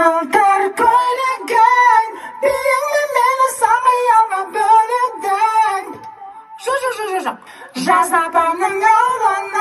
жылтыр көйлегің, биіңмен мені сан қиялға бөледің. Жоқ. Жаз апамның ауылына